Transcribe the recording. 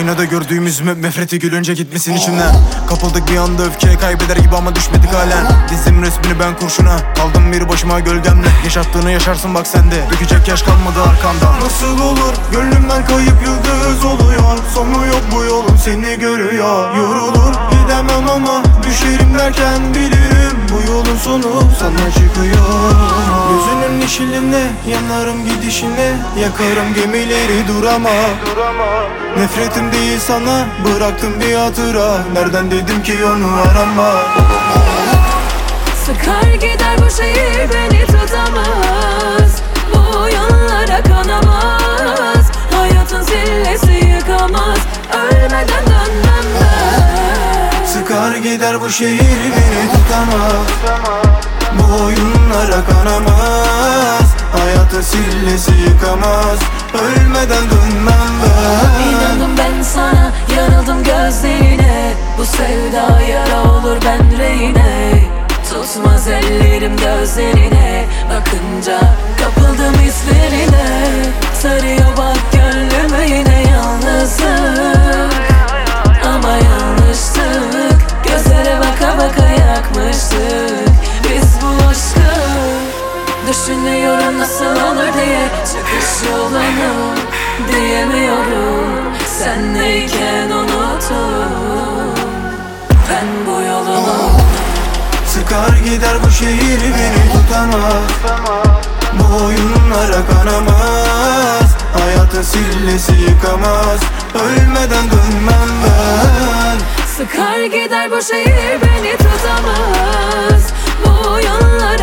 Aynada gördüğümüz nefreti gülünce gitmesin içimden. Kapıldık bir anda öfkeye, kaybeder gibi ama düşmedik halen. Dizdim resmini ben kurşuna, kaldım bir başıma gölgemle. Yaşattığını yaşarsın bak sende, dökecek yaş kalmadı arkamda. Nasıl olur gönlümden kayıp yıldız oluyor. Sonu yok bu yolun, seni görüyor. Yorulur gidemem ama düşerim derken bilirim bu yolun sonu sana çıkıyor. Gözünün yeşiline yanarım gidişine, yakarım gemileri durama. Nefretim değil sana, bıraktım bir hatıra. Nereden dedim ki onu arama. Sıkar gider bu şehir, beni tutamaz. Bu yollara kanamaz. Hayatın sillesi yıkamaz. Ölmeden dönmem ben. Sıkar gider bu şehir, beni tutamaz. Bu oyunlara kanamaz. Hayatın sillesi yıkamaz. Ölmeden dönmem ben. İnandım ben sana, yanıldım gözlerine. Bu sevda yara olur ben reyine. Tutmaz ellerim gözlerine, bakınca kapıldım hislerine. Sarıyor bak gönlümü yine yalnızlık. Ama yanlıştık, gözlere baka baka yakmıştık biz bu aşkı. Düşünüyorum nasıl olur diye, çıkış yolunu diyemiyorum. Senleyken unutup ben bu yolunu. Sıkar gider bu şehir, beni tutamaz. Bu oyunlara kanamaz. Hayatın sillesi yıkamaz. Ölmeden dönmem ben. Sıkar gider bu şehir, beni tutamaz. Bu yollara